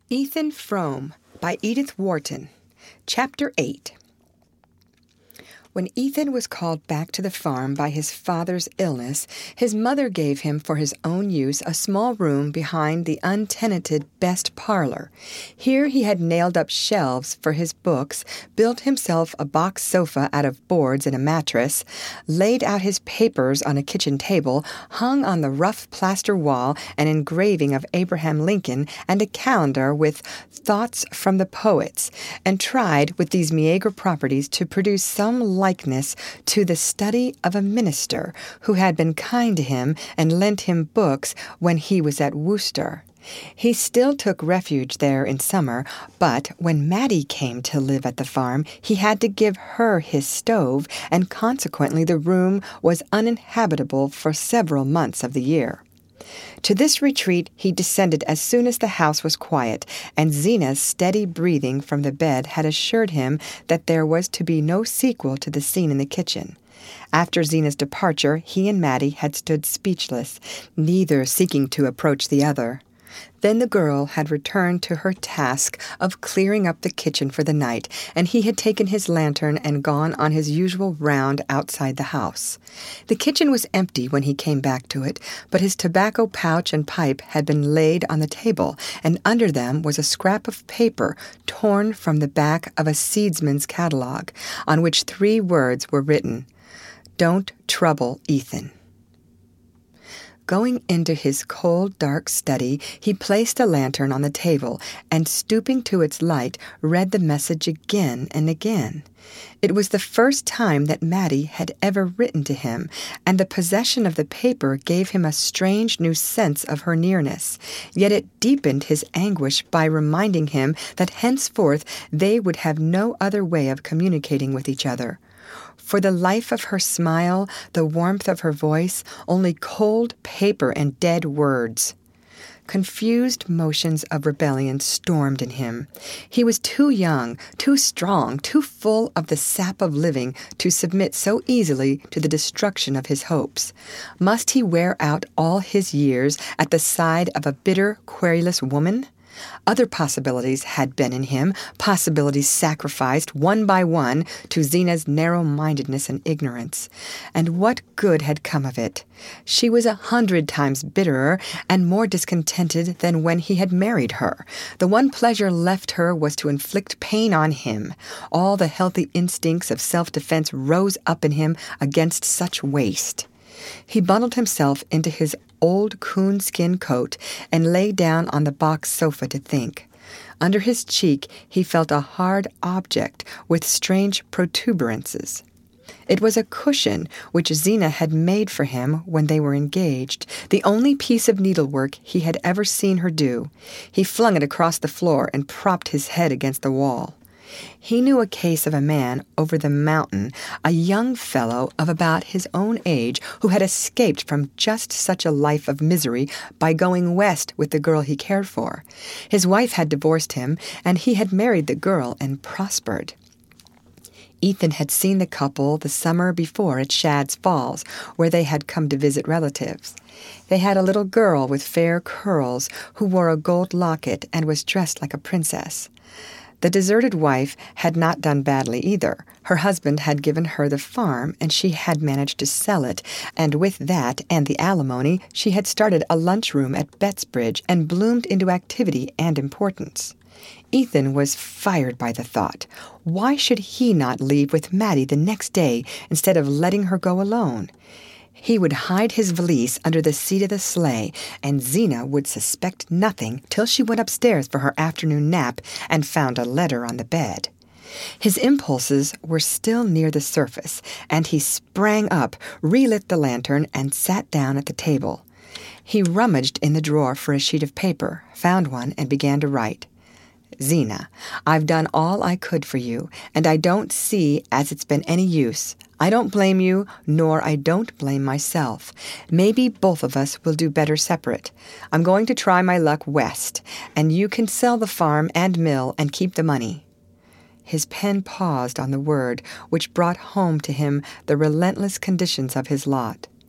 Ethan Frome by Edith Wharton. Chapter 8. When Ethan was called back to the farm by his father's illness, his mother gave him for his own use a small room behind the untenanted best parlor. Here he had nailed up shelves for his books, built himself a box sofa out of boards and a mattress, laid out his papers on a kitchen table, hung on the rough plaster wall an engraving of Abraham Lincoln and a calendar with Thoughts from the Poets, and tried with these meager properties to produce some likeness to the study of a minister who had been kind to him and lent him books when he was at Worcester. He still took refuge there in summer, but when Mattie came to live at the farm, he had to give her his stove, and consequently the room was uninhabitable for several months of the year. To this retreat he descended as soon as the house was quiet, and Zena's steady breathing from the bed had assured him that there was to be no sequel to the scene in the kitchen. After Zena's departure, he and Mattie had stood speechless, neither seeking to approach the other. Then the girl had returned to her task of clearing up the kitchen for the night, and he had taken his lantern and gone on his usual round outside the house. The kitchen was empty when he came back to it, but his tobacco pouch and pipe had been laid on the table, and under them was a scrap of paper torn from the back of a seedsman's catalogue, on which 3 words were written: "Don't trouble Ethan." Going into his cold, dark study, he placed a lantern on the table, and stooping to its light, read the message again and again. It was the first time that Mattie had ever written to him, and the possession of the paper gave him a strange new sense of her nearness. Yet it deepened his anguish by reminding him that henceforth they would have no other way of communicating with each other. For the life of her smile, the warmth of her voice, only cold paper and dead words. Confused motions of rebellion stormed in him. He was too young, too strong, too full of the sap of living to submit so easily to the destruction of his hopes. Must he wear out all his years at the side of a bitter, querulous woman? Other possibilities had been in him, possibilities sacrificed one by one to Zena's narrow-mindedness and ignorance. And what good had come of it? She was 100 times bitterer and more discontented than when he had married her. The one pleasure left her was to inflict pain on him. All the healthy instincts of self-defense rose up in him against such waste. He bundled himself into his old coonskin coat and lay down on the box sofa to think. Under his cheek he felt a hard object with strange protuberances. It was a cushion which Zena had made for him when they were engaged, the only piece of needlework he had ever seen her do. He flung it across the floor and propped his head against the wall. He knew a case of a man over the mountain, a young fellow of about his own age who had escaped from just such a life of misery by going west with the girl he cared for. His wife had divorced him, and he had married the girl and prospered. Ethan had seen the couple the summer before at Shadd's Falls, where they had come to visit relatives. They had a little girl with fair curls who wore a gold locket and was dressed like a princess. The deserted wife had not done badly either. Her husband had given her the farm, and she had managed to sell it, and with that and the alimony, she had started a lunchroom at Bettsbridge and bloomed into activity and importance. Ethan was fired by the thought. Why should he not leave with Mattie the next day instead of letting her go alone? He would hide his valise under the seat of the sleigh, and Zena would suspect nothing till she went upstairs for her afternoon nap and found a letter on the bed. His impulses were still near the surface, and he sprang up, relit the lantern, and sat down at the table. He rummaged in the drawer for a sheet of paper, found one, and began to write. Zena, I've done all I could for you, and I don't see as it's been any use. I don't blame you, nor I don't blame myself. Maybe both of us will do better separate. I'm going to try my luck west, and you can sell the farm and mill and keep the money. His pen paused on the word which brought home to him the relentless conditions of his lot.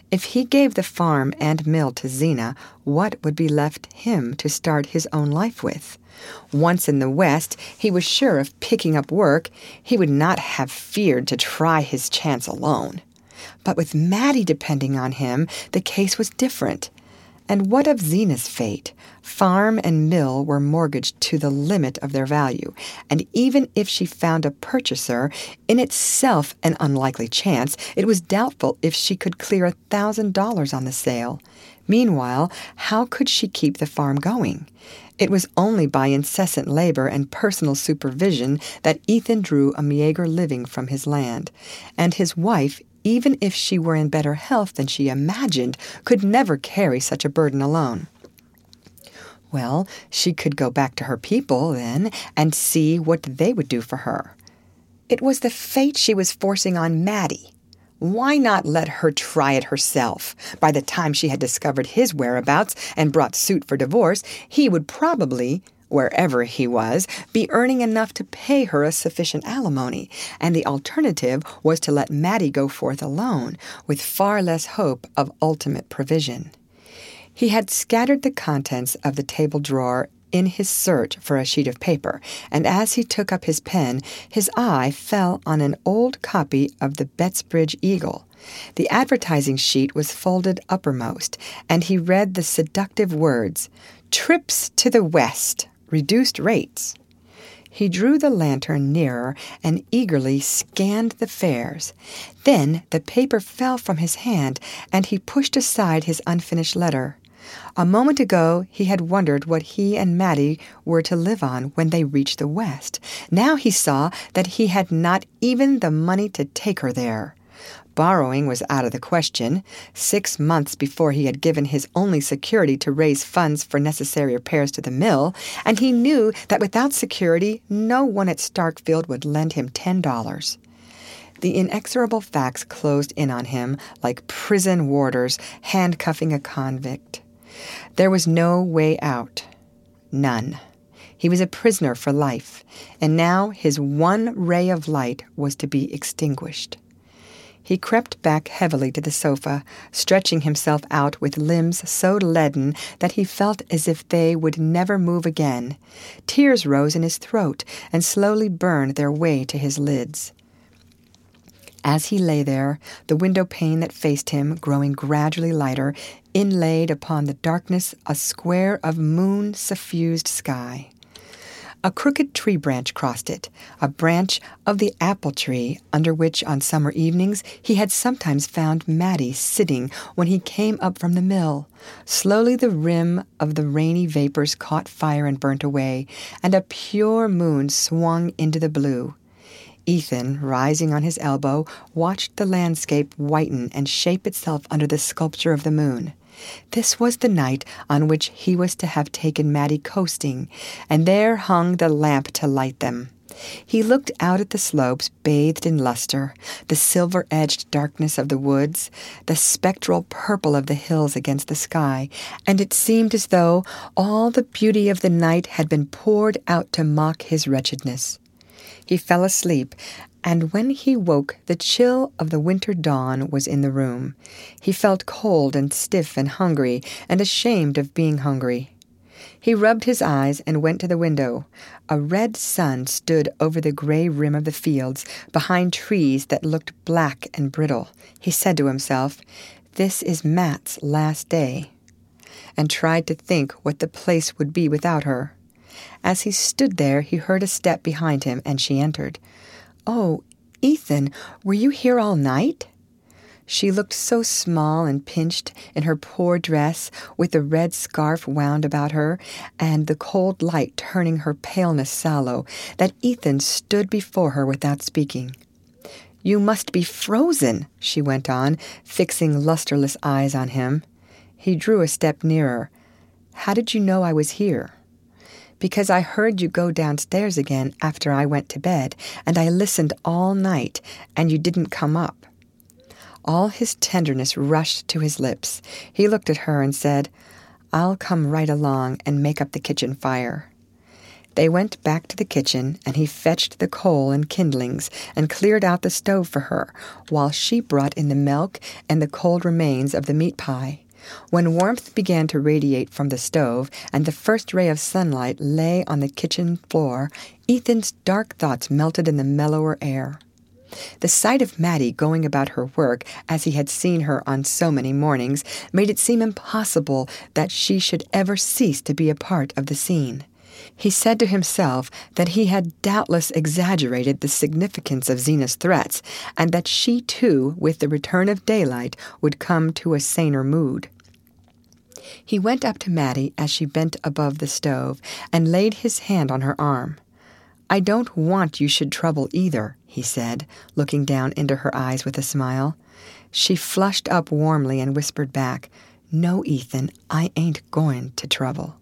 If he gave the farm and mill to Zena, what would be left him to start his own life with? Once in the West, he was sure of picking up work. He would not have feared to try his chance alone. But with Mattie depending on him, the case was different. And what of Zena's fate? Farm and mill were mortgaged to the limit of their value, and even if she found a purchaser, in itself an unlikely chance, it was doubtful if she could clear $1,000 on the sale. Meanwhile, how could she keep the farm going? It was only by incessant labor and personal supervision that Ethan drew a meager living from his land, and his wife, even if she were in better health than she imagined, could never carry such a burden alone. Well, she could go back to her people, then, and see what they would do for her. It was the fate she was forcing on Mattie. Why not let her try it herself? By the time she had discovered his whereabouts and brought suit for divorce, he would probably, wherever he was, be earning enough to pay her a sufficient alimony, and the alternative was to let Mattie go forth alone, with far less hope of ultimate provision. He had scattered the contents of the table drawer in his search for a sheet of paper, and as he took up his pen, his eye fell on an old copy of the Bettsbridge Eagle. The advertising sheet was folded uppermost, and he read the seductive words, "Trips to the West, reduced rates." He drew the lantern nearer and eagerly scanned the fares. Then the paper fell from his hand, and he pushed aside his unfinished letter. A moment ago he had wondered what he and Mattie were to live on when they reached the West. Now he saw that he had not even the money to take her there. Borrowing was out of the question. 6 months before he had given his only security to raise funds for necessary repairs to the mill, and he knew that without security no one at Starkfield would lend him $10. The inexorable facts closed in on him like prison warders handcuffing a convict. There was no way out. None. He was a prisoner for life, and now his one ray of light was to be extinguished. He crept back heavily to the sofa, stretching himself out with limbs so leaden that he felt as if they would never move again. Tears rose in his throat and slowly burned their way to his lids. As he lay there, the window pane that faced him, growing gradually lighter, inlaid upon the darkness a square of moon-suffused sky. A crooked tree branch crossed it, a branch of the apple tree under which on summer evenings he had sometimes found Mattie sitting when he came up from the mill. Slowly the rim of the rainy vapors caught fire and burnt away, and a pure moon swung into the blue. Ethan, rising on his elbow, watched the landscape whiten and shape itself under the sculpture of the moon. This was the night on which he was to have taken Mattie coasting, and there hung the lamp to light them. He looked out at the slopes bathed in luster, the silver-edged darkness of the woods, the spectral purple of the hills against the sky, and it seemed as though all the beauty of the night had been poured out to mock his wretchedness. He fell asleep, and when he woke, the chill of the winter dawn was in the room. He felt cold and stiff and hungry, and ashamed of being hungry. He rubbed his eyes and went to the window. A red sun stood over the gray rim of the fields, behind trees that looked black and brittle. He said to himself, "This is Matt's last day," and tried to think what the place would be without her. As he stood there, he heard a step behind him, and she entered. "Oh, Ethan, were you here all night?" She looked so small and pinched in her poor dress, with the red scarf wound about her, and the cold light turning her paleness sallow, that Ethan stood before her without speaking. "You must be frozen," she went on, fixing lusterless eyes on him. He drew a step nearer. "How did you know I was here?" "Because I heard you go downstairs again after I went to bed, and I listened all night, and you didn't come up." All his tenderness rushed to his lips. He looked at her and said, "I'll come right along and make up the kitchen fire." They went back to the kitchen, and he fetched the coal and kindlings and cleared out the stove for her, while she brought in the milk and the cold remains of the meat pie. When warmth began to radiate from the stove and the first ray of sunlight lay on the kitchen floor, Ethan's dark thoughts melted in the mellower air. The sight of Mattie going about her work as he had seen her on so many mornings made it seem impossible that she should ever cease to be a part of the scene. He said to himself that he had doubtless exaggerated the significance of Zena's threats, and that she too, with the return of daylight, would come to a saner mood. He went up to Mattie as she bent above the stove and laid his hand on her arm. "I don't want you should trouble either," he said, looking down into her eyes with a smile. She flushed up warmly and whispered back, "No, Ethan, I ain't going to trouble."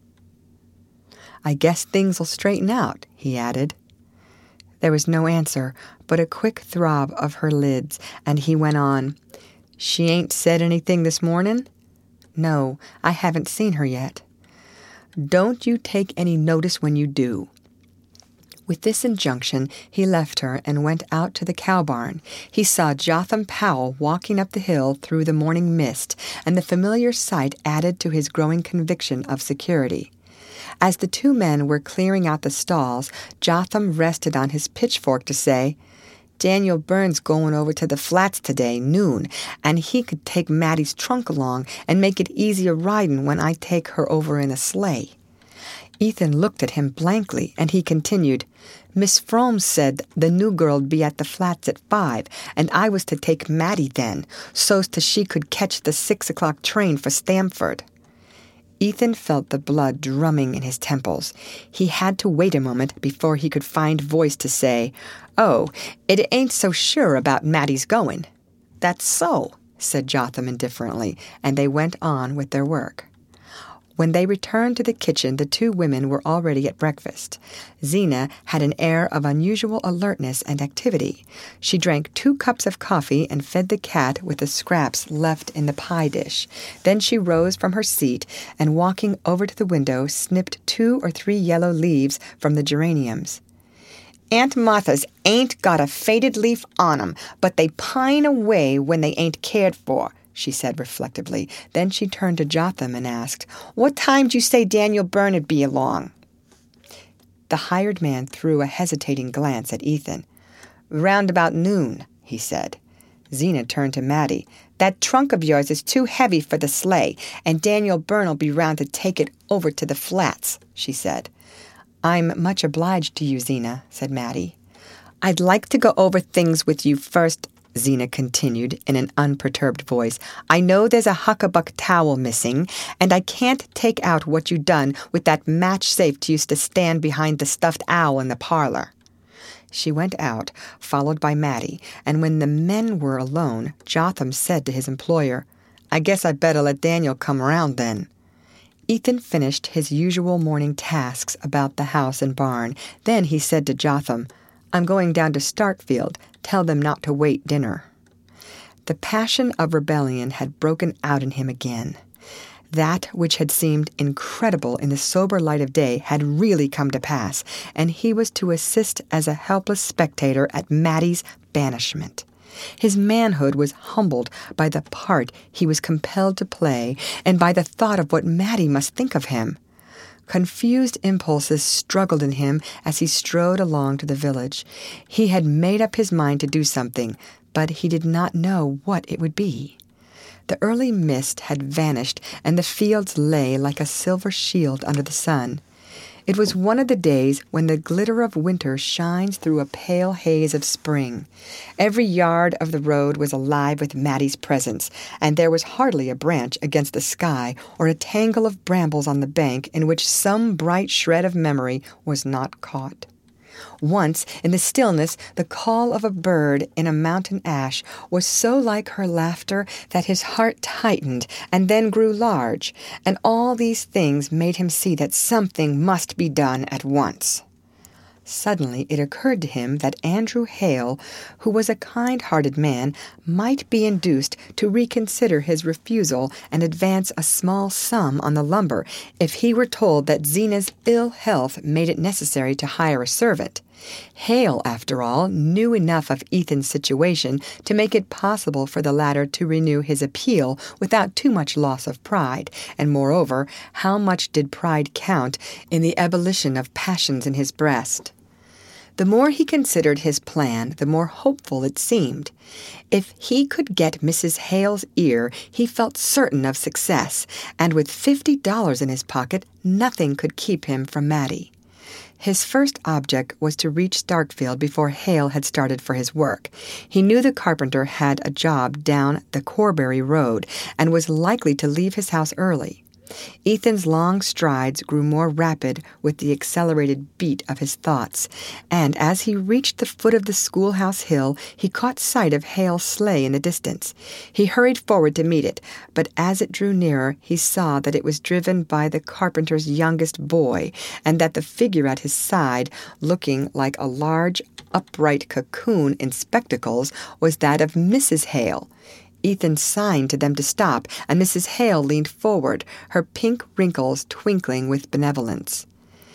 "I guess things'll straighten out," he added. There was no answer, but a quick throb of her lids, and he went on, "She ain't said anything this morning?" "No, I haven't seen her yet." "Don't you take any notice when you do." With this injunction, he left her and went out to the cow barn. He saw Jotham Powell walking up the hill through the morning mist, and the familiar sight added to his growing conviction of security. As the two men were clearing out the stalls, Jotham rested on his pitchfork to say, "Daniel Byrne's going over to the flats today, noon, and he could take Mattie's trunk along and make it easier riding when I take her over in a sleigh." Ethan looked at him blankly, and he continued, "Miss Frome said the new girl'd be at the flats at 5, and I was to take Mattie then, so's to she could catch the 6 o'clock train for Stamford." Ethan felt the blood drumming in his temples. He had to wait a moment before he could find voice to say, "Oh, it ain't so sure about Mattie's going." "That's so," said Jotham indifferently, and they went on with their work. When they returned to the kitchen, the two women were already at breakfast. Zena had an air of unusual alertness and activity. She drank 2 cups of coffee and fed the cat with the scraps left in the pie dish. Then she rose from her seat and, walking over to the window, snipped 2 or 3 yellow leaves from the geraniums. "Aunt Martha's ain't got a faded leaf on 'em, but they pine away when they ain't cared for," she said reflectively. Then she turned to Jotham and asked, "What time'd you say Daniel Byrne'd be along?" The hired man threw a hesitating glance at Ethan. "Round about noon," he said. Zena turned to Mattie. "That trunk of yours is too heavy for the sleigh, and Daniel Byrne'll be round to take it over to the flats," she said. "I'm much obliged to you, Zena," said Mattie. "I'd like to go over things with you first," Zena continued in an unperturbed voice. "I know there's a huckabuck towel missing, and I can't take out what you done with that match safe that used to stand behind the stuffed owl in the parlor." She went out, followed by Mattie, and when the men were alone, Jotham said to his employer, "I guess I'd better let Daniel come around then." Ethan finished his usual morning tasks about the house and barn. Then he said to Jotham, "I'm going down to Starkfield. Tell them not to wait dinner." The passion of rebellion had broken out in him again. That which had seemed incredible in the sober light of day had really come to pass, and he was to assist as a helpless spectator at Mattie's banishment. His manhood was humbled by the part he was compelled to play and by the thought of what Mattie must think of him. Confused impulses struggled in him as he strode along to the village. He had made up his mind to do something, but he did not know what it would be. The early mist had vanished, and the fields lay like a silver shield under the sun. It was one of the days when the glitter of winter shines through a pale haze of spring. Every yard of the road was alive with Mattie's presence, and there was hardly a branch against the sky or a tangle of brambles on the bank in which some bright shred of memory was not caught. Once, in the stillness, the call of a bird in a mountain ash was so like her laughter that his heart tightened and then grew large, and all these things made him see that something must be done at once. Suddenly it occurred to him that Andrew Hale, who was a kind-hearted man, might be induced to reconsider his refusal and advance a small sum on the lumber if he were told that Zena's ill health made it necessary to hire a servant. Hale, after all, knew enough of Ethan's situation to make it possible for the latter to renew his appeal without too much loss of pride, and moreover, how much did pride count in the ebullition of passions in his breast? The more he considered his plan, the more hopeful it seemed. If he could get Mrs. Hale's ear, he felt certain of success, and with $50 in his pocket, nothing could keep him from Mattie. His first object was to reach Starkfield before Hale had started for his work. He knew the carpenter had a job down the Corbury Road and was likely to leave his house early. Ethan's long strides grew more rapid with the accelerated beat of his thoughts, and as he reached the foot of the schoolhouse hill, he caught sight of Hale's sleigh in the distance. He hurried forward to meet it, but as it drew nearer, he saw that it was driven by the carpenter's youngest boy, and that the figure at his side, looking like a large, upright cocoon in spectacles, was that of Mrs. Hale. Ethan signed to them to stop, and Mrs. Hale leaned forward, her pink wrinkles twinkling with benevolence.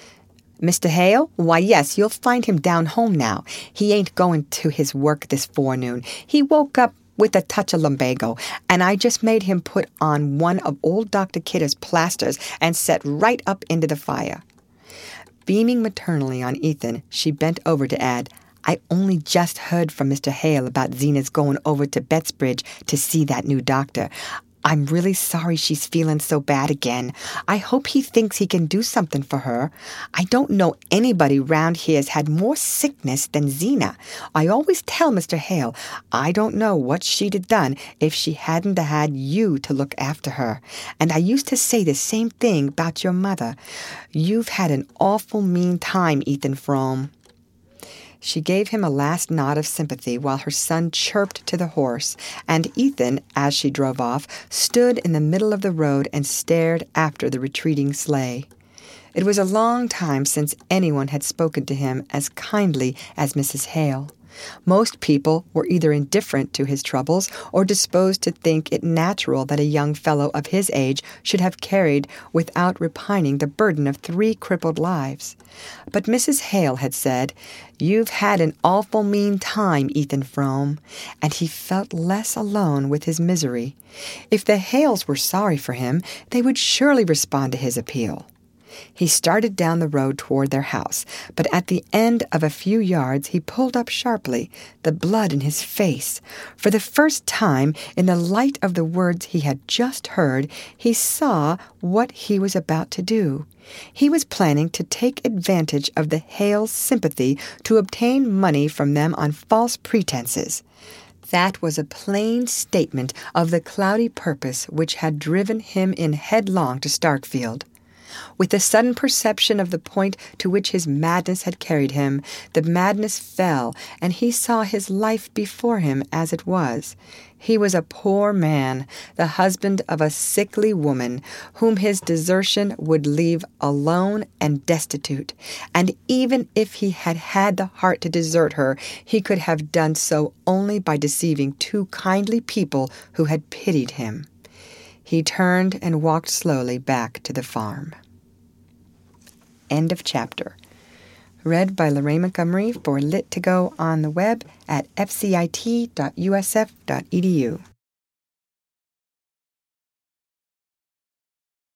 "Mr. Hale? Why, yes, you'll find him down home now. He ain't going to his work this forenoon. He woke up with a touch of lumbago, and I just made him put on one of old Dr. Kidder's plasters and set right up into the fire." Beaming maternally on Ethan, she bent over to add, "I only just heard from Mr. Hale about Zena's going over to Bettsbridge to see that new doctor. I'm really sorry she's feeling so bad again. I hope he thinks he can do something for her. I don't know anybody round here's had more sickness than Zena. I always tell Mr. Hale I don't know what she'd have done if she hadn't had you to look after her. And I used to say the same thing about your mother. You've had an awful mean time, Ethan Frome." She gave him a last nod of sympathy while her son chirped to the horse, and Ethan, as she drove off, stood in the middle of the road and stared after the retreating sleigh. It was a long time since anyone had spoken to him as kindly as Mrs. Hale. Most people were either indifferent to his troubles or disposed to think it natural that a young fellow of his age should have carried without repining the burden of 3 crippled lives. But Mrs. Hale had said, "You've had an awful mean time, Ethan Frome," and he felt less alone with his misery. If the Hales were sorry for him, they would surely respond to his appeal. He started down the road toward their house, but at the end of a few yards he pulled up sharply, the blood in his face. For the first time, in the light of the words he had just heard, he saw what he was about to do. He was planning to take advantage of the Hales' sympathy to obtain money from them on false pretenses. That was a plain statement of the cloudy purpose which had driven him in headlong to Starkfield. With the sudden perception of the point to which his madness had carried him, the madness fell, and he saw his life before him as it was. He was a poor man, the husband of a sickly woman, whom his desertion would leave alone and destitute. And even if he had had the heart to desert her, he could have done so only by deceiving 2 kindly people who had pitied him. He turned and walked slowly back to the farm. End of chapter. Read by Lorraine Montgomery for Lit2Go on the web at fcit.usf.edu.